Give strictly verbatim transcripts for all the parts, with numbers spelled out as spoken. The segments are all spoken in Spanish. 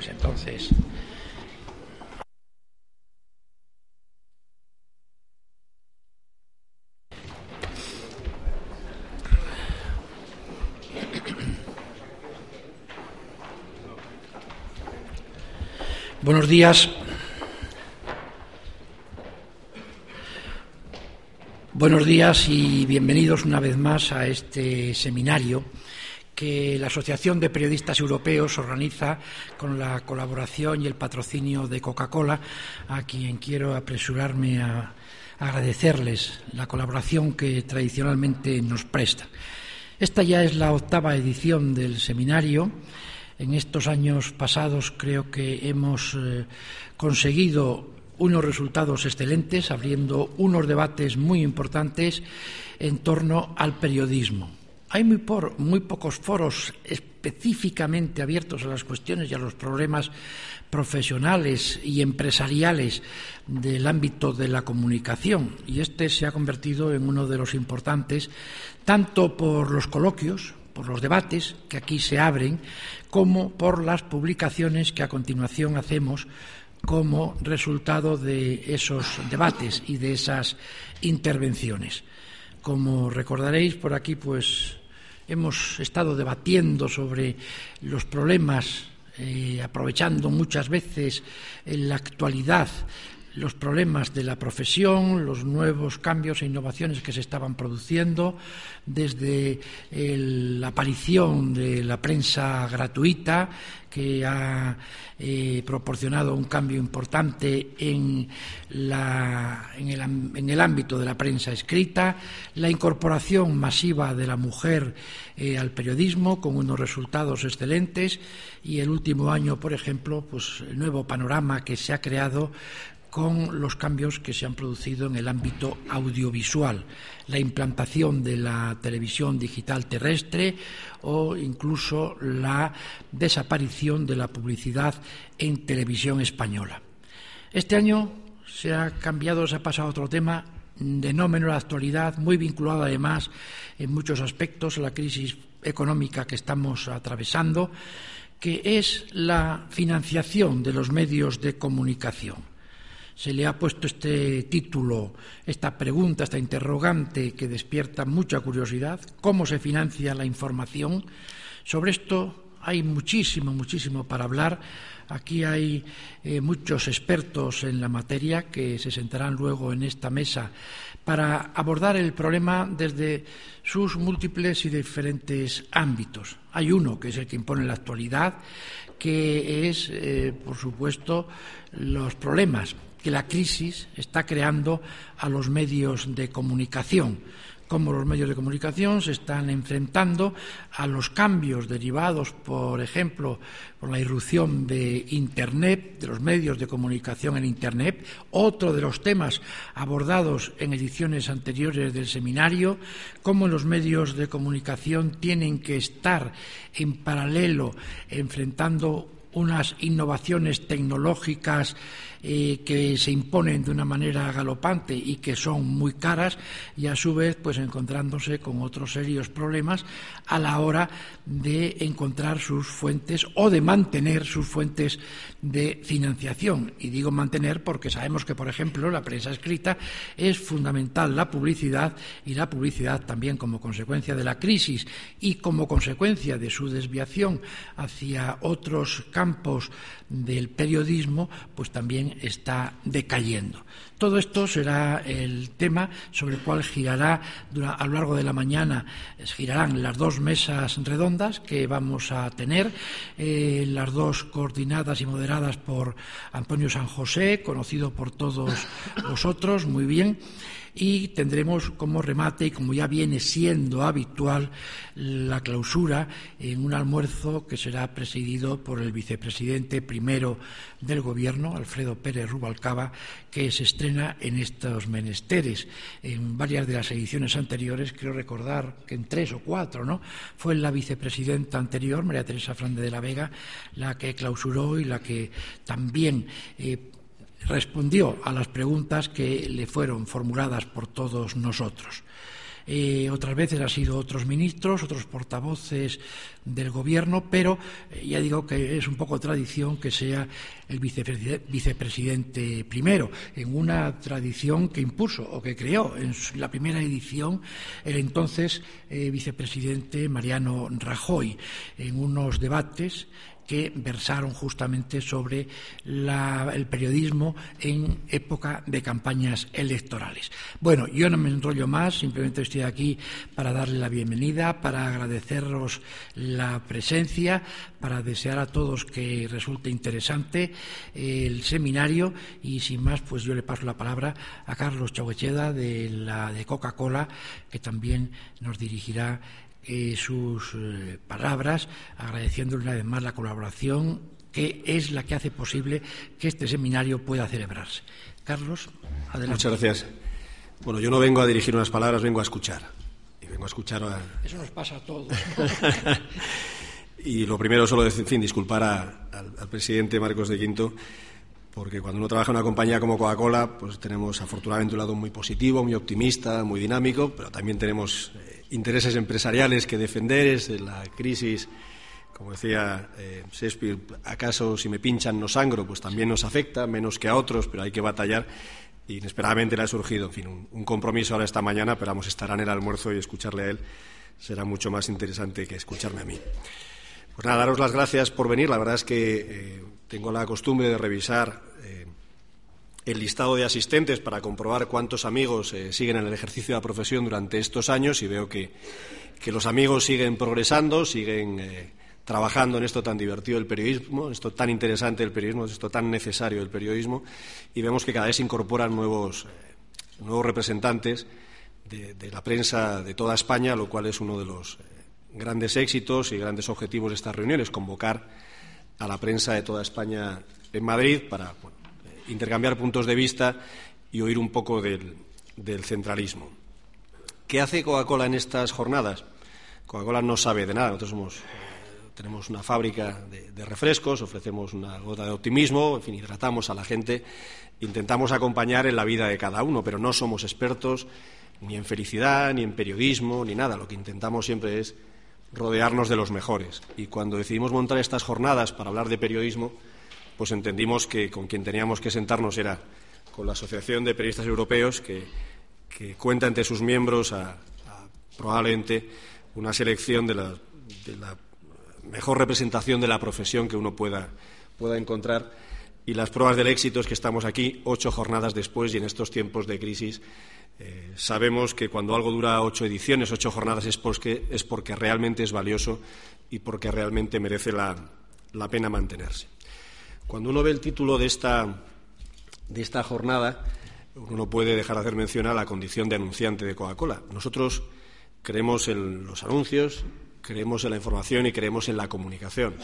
pues entonces... Buenos días. Buenos días y bienvenidos una vez más a este seminario que la Asociación de Periodistas Europeos organiza con la colaboración y el patrocinio de Coca-Cola, a quien quiero apresurarme a agradecerles la colaboración que tradicionalmente nos presta. Esta ya es la octava edición del seminario. En estos años pasados creo que hemos eh, conseguido unos resultados excelentes, abriendo unos debates muy importantes en torno al periodismo. Hay muy, por, muy pocos foros específicamente abiertos a las cuestiones y a los problemas profesionales y empresariales del ámbito de la comunicación, y este se ha convertido en uno de los importantes, tanto por los coloquios, por los debates que aquí se abren, como por las publicaciones que a continuación hacemos como resultado de esos debates y de esas intervenciones. Como recordaréis, por aquí pues hemos estado debatiendo sobre los problemas, eh, aprovechando muchas veces en la actualidad los problemas de la profesión, los nuevos cambios e innovaciones que se estaban produciendo, desde el, la aparición de la prensa gratuita, que ha eh, proporcionado un cambio importante en, la, en, el, en el ámbito de la prensa escrita, la incorporación masiva de la mujer eh, al periodismo con unos resultados excelentes, y el último año, por ejemplo, pues el nuevo panorama que se ha creado con los cambios que se han producido en el ámbito audiovisual, la implantación de la televisión digital terrestre o incluso la desaparición de la publicidad en televisión española. Este año se ha cambiado, se ha pasado a otro tema de no menor actualidad, muy vinculado además en muchos aspectos a la crisis económica que estamos atravesando, que es la financiación de los medios de comunicación. Se le ha puesto este título, esta pregunta, esta interrogante que despierta mucha curiosidad: ¿cómo se financia la información? Sobre esto hay muchísimo, muchísimo para hablar. Aquí hay eh, muchos expertos en la materia que se sentarán luego en esta mesa para abordar el problema desde sus múltiples y diferentes ámbitos. Hay uno que es el que impone la actualidad, que es, eh, por supuesto, los problemas que la crisis está creando a los medios de comunicación, cómo los medios de comunicación se están enfrentando a los cambios derivados, por ejemplo, por la irrupción de Internet, de los medios de comunicación en Internet, otro de los temas abordados en ediciones anteriores del seminario, cómo los medios de comunicación tienen que estar en paralelo enfrentando unas innovaciones tecnológicas eh, que se imponen de una manera galopante y que son muy caras, y a su vez pues encontrándose con otros serios problemas a la hora de encontrar sus fuentes o de mantener sus fuentes de financiación. Y digo mantener porque sabemos que, por ejemplo, la prensa escrita es fundamental la publicidad, y la publicidad también, como consecuencia de la crisis y como consecuencia de su desviación hacia otros campos del periodismo, pues también está decayendo. Todo esto será el tema sobre el cual girará a lo largo de la mañana, girarán las dos mesas redondas que vamos a tener, eh, las dos coordinadas y moderadas por Antonio San José, conocido por todos vosotros muy bien. Y tendremos como remate, y como ya viene siendo habitual, la clausura en un almuerzo que será presidido por el vicepresidente primero del Gobierno, Alfredo Pérez Rubalcaba, que se estrena en estos menesteres. En varias de las ediciones anteriores, creo recordar que en tres o cuatro, ¿no?, fue la vicepresidenta anterior, María Teresa Fernández de la Vega, la que clausuró y la que también eh, respondió a las preguntas que le fueron formuladas por todos nosotros. Eh, otras veces ha sido otros ministros, otros portavoces del Gobierno, pero eh, ya digo que es un poco tradición que sea el vicepresidente, vicepresidente primero, en una tradición que impuso o que creó en la primera edición el entonces eh, vicepresidente Mariano Rajoy, en unos debates que versaron justamente sobre la, el periodismo en época de campañas electorales. Bueno, yo no me enrollo más, simplemente estoy aquí para darle la bienvenida, para agradeceros la presencia, para desear a todos que resulte interesante el seminario y sin más, pues yo le paso la palabra a Carlos Chauguecheda de, la, de Coca-Cola, que también nos dirigirá Eh, sus eh, palabras, agradeciéndole una vez más la colaboración que es la que hace posible que este seminario pueda celebrarse. Carlos, adelante. Muchas gracias. Bueno, yo no vengo a dirigir unas palabras, vengo a escuchar. Y vengo a escuchar a... Eso nos pasa a todos. Y lo primero, solo, en fin, disculpar a, al, al presidente Marcos de Quinto, porque cuando uno trabaja en una compañía como Coca-Cola, pues tenemos afortunadamente un lado muy positivo, muy optimista, muy dinámico, pero también tenemos eh, intereses empresariales que defender. Es la crisis, como decía eh, Shakespeare, acaso si me pinchan no sangro, pues también nos afecta, menos que a otros, pero hay que batallar. Y inesperadamente le ha surgido, en fin, un, un compromiso ahora esta mañana, esperamos estar en el almuerzo y escucharle a él será mucho más interesante que escucharme a mí. Pues nada, daros las gracias por venir. La verdad es que eh, tengo la costumbre de revisar eh, el listado de asistentes para comprobar cuántos amigos eh, siguen en el ejercicio de la profesión durante estos años y veo que, que los amigos siguen progresando, siguen eh, trabajando en esto tan divertido del periodismo, en esto tan interesante del periodismo, en esto tan necesario del periodismo, y vemos que cada vez se incorporan nuevos, eh, nuevos representantes de, de la prensa de toda España, lo cual es uno de los eh, grandes éxitos y grandes objetivos de estas reuniones, convocar a la prensa de toda España en Madrid para bueno, intercambiar puntos de vista y oír un poco del, del centralismo. ¿Qué hace Coca-Cola en estas jornadas? Coca-Cola no sabe de nada. Nosotros somos, eh, tenemos una fábrica de, de refrescos, ofrecemos una gota de optimismo, en fin, hidratamos a la gente, intentamos acompañar en la vida de cada uno, pero no somos expertos ni en felicidad, ni en periodismo, ni nada. Lo que intentamos siempre es rodearnos de los mejores. Y cuando decidimos montar estas jornadas para hablar de periodismo, pues entendimos que con quien teníamos que sentarnos era con la Asociación de Periodistas Europeos, que, que cuenta entre sus miembros a, a probablemente una selección de la, de la mejor representación de la profesión que uno pueda, pueda encontrar. Y las pruebas del éxito es que estamos aquí ocho jornadas después y en estos tiempos de crisis Eh, sabemos que cuando algo dura ocho ediciones, ocho jornadas, es porque, es porque realmente es valioso y porque realmente merece la, la pena mantenerse. Cuando uno ve el título de esta, de esta jornada, uno no puede dejar de hacer mención a la condición de anunciante de Coca-Cola. Nosotros creemos en los anuncios, creemos en la información y creemos en la comunicación.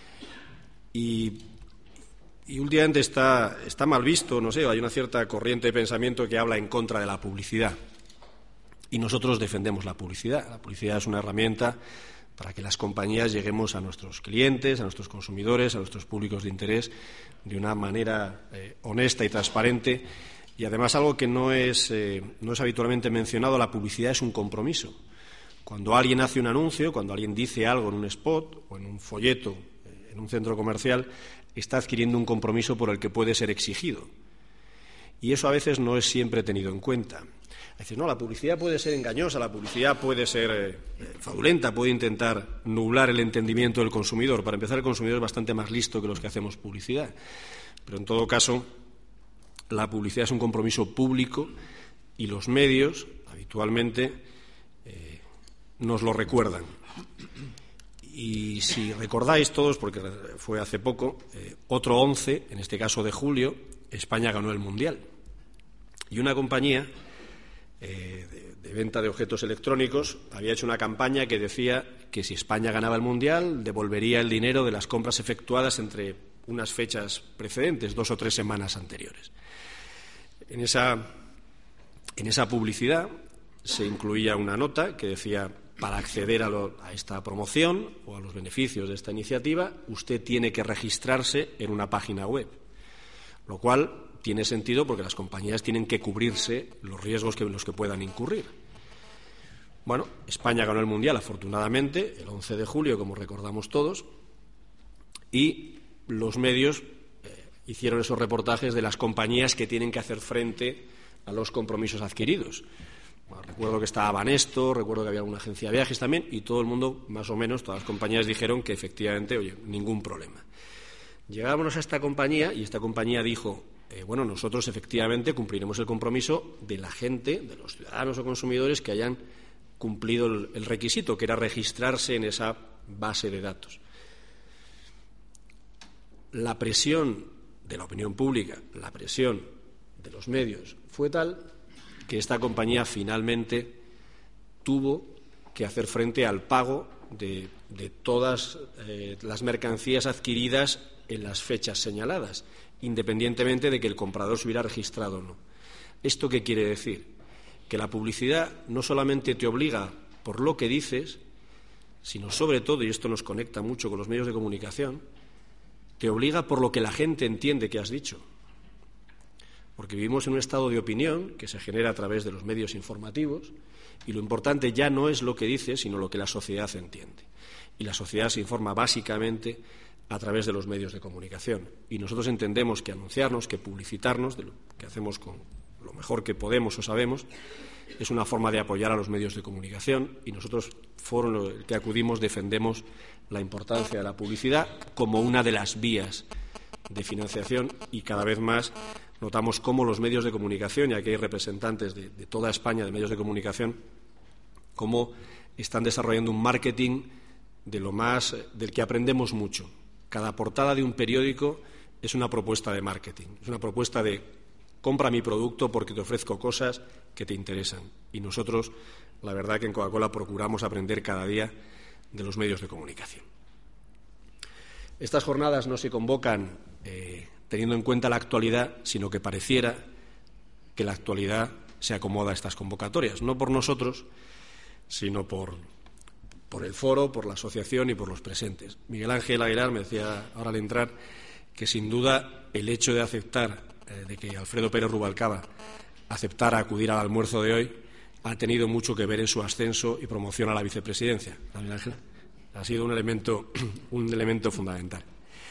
Y Y últimamente está, está mal visto, no sé, hay una cierta corriente de pensamiento que habla en contra de la publicidad. Y nosotros defendemos la publicidad. La publicidad es una herramienta para que las compañías lleguemos a nuestros clientes, a nuestros consumidores, a nuestros públicos de interés de una manera eh, honesta y transparente. Y además algo que no es, eh, no es habitualmente mencionado, la publicidad es un compromiso. Cuando alguien hace un anuncio, cuando alguien dice algo en un spot o en un folleto, eh, en un centro comercial, está adquiriendo un compromiso por el que puede ser exigido. Y eso a veces no es siempre tenido en cuenta. A veces, no, la publicidad puede ser engañosa, la publicidad puede ser eh, fraudulenta, puede intentar nublar el entendimiento del consumidor. Para empezar, el consumidor es bastante más listo que los que hacemos publicidad. Pero en todo caso, la publicidad es un compromiso público y los medios habitualmente eh, nos lo recuerdan. Y si recordáis todos, porque fue hace poco, eh, otro once, en este caso de julio, España ganó el Mundial. Y una compañía eh, de, de venta de objetos electrónicos había hecho una campaña que decía que si España ganaba el Mundial, devolvería el dinero de las compras efectuadas entre unas fechas precedentes, dos o tres semanas anteriores. En esa, en esa publicidad se incluía una nota que decía: para acceder a, lo, a esta promoción o a los beneficios de esta iniciativa, usted tiene que registrarse en una página web, lo cual tiene sentido porque las compañías tienen que cubrirse los riesgos que, en los que puedan incurrir. Bueno, España ganó el Mundial, afortunadamente, el once de julio, como recordamos todos, y los medios eh, hicieron esos reportajes de las compañías que tienen que hacer frente a los compromisos adquiridos. Bueno, recuerdo que estaba Banesto, recuerdo que había alguna agencia de viajes también, y todo el mundo, más o menos, todas las compañías dijeron que efectivamente, oye, ningún problema. Llegábamos a esta compañía y esta compañía dijo, eh, bueno, nosotros efectivamente cumpliremos el compromiso de la gente, de los ciudadanos o consumidores que hayan cumplido el, el requisito, que era registrarse en esa base de datos. La presión de la opinión pública, la presión de los medios fue tal que esta compañía finalmente tuvo que hacer frente al pago de, de todas eh, las mercancías adquiridas en las fechas señaladas, independientemente de que el comprador se hubiera registrado o no. ¿Esto qué quiere decir? Que la publicidad no solamente te obliga por lo que dices, sino sobre todo, y esto nos conecta mucho con los medios de comunicación, te obliga por lo que la gente entiende que has dicho. Porque vivimos en un estado de opinión que se genera a través de los medios informativos y lo importante ya no es lo que dices, sino lo que la sociedad entiende. Y la sociedad se informa básicamente a través de los medios de comunicación. Y nosotros entendemos que anunciarnos, que publicitarnos, de lo que hacemos con lo mejor que podemos o sabemos, es una forma de apoyar a los medios de comunicación y nosotros, foro en el que acudimos, defendemos la importancia de la publicidad como una de las vías de financiación y cada vez más notamos cómo los medios de comunicación, y aquí hay representantes de, de toda España de medios de comunicación, cómo están desarrollando un marketing de lo más, del que aprendemos mucho. Cada portada de un periódico es una propuesta de marketing, es una propuesta de compra mi producto porque te ofrezco cosas que te interesan. Y nosotros, la verdad que en Coca-Cola procuramos aprender cada día de los medios de comunicación. Estas jornadas no se convocan eh, teniendo en cuenta la actualidad, sino que pareciera que la actualidad se acomoda a estas convocatorias, no por nosotros, sino por, por el foro, por la asociación y por los presentes. Miguel Ángel Aguilar me decía ahora al entrar que sin duda el hecho de aceptar, eh, de que Alfredo Pérez Rubalcaba aceptara acudir al almuerzo de hoy, ha tenido mucho que ver en su ascenso y promoción a la vicepresidencia. Miguel Ángel ha sido un elemento, un elemento fundamental.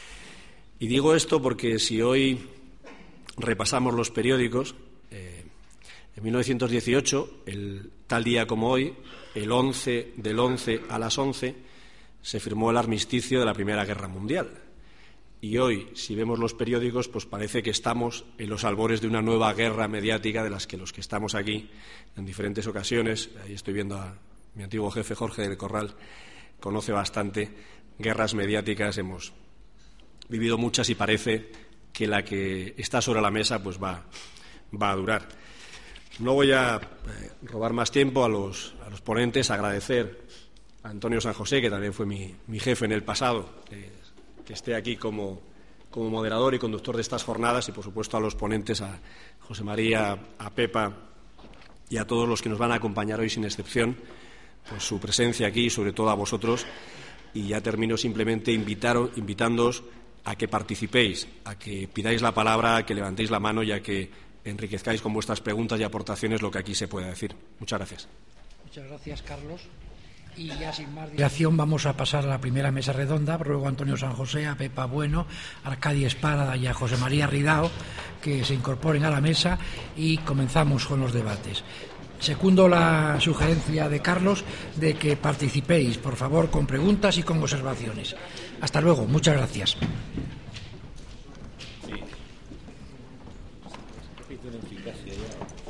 Y digo esto porque si hoy repasamos los periódicos, eh, en mil novecientos dieciocho, el, tal día como hoy, el once del once a las once, se firmó el armisticio de la Primera Guerra Mundial. Y hoy, si vemos los periódicos, pues parece que estamos en los albores de una nueva guerra mediática de las que los que estamos aquí en diferentes ocasiones, ahí estoy viendo a mi antiguo jefe Jorge del Corral, conoce bastante guerras mediáticas, hemos vivido muchas y parece que la que está sobre la mesa pues va, va a durar. No voy a eh, robar más tiempo a los, a los ponentes, agradecer a Antonio San José, que también fue mi, mi jefe en el pasado, eh, que esté aquí como, como moderador y conductor de estas jornadas, y por supuesto a los ponentes, a José María, a Pepa y a todos los que nos van a acompañar hoy sin excepción, por su presencia aquí y sobre todo a vosotros. Y ya termino simplemente invitaros, invitándoos a que participéis, a que pidáis la palabra, a que levantéis la mano y a que enriquezcáis con vuestras preguntas y aportaciones lo que aquí se pueda decir. Muchas gracias. Muchas gracias, Carlos. Y ya sin más dilación vamos a pasar a la primera mesa redonda. Ruego a Antonio San José, a Pepa Bueno, a Arcadio Esparada y a José María Ridao que se incorporen a la mesa y comenzamos con los debates. Secundo la sugerencia de Carlos de que participéis, por favor, con preguntas y con observaciones. Hasta luego. Muchas gracias. Sí.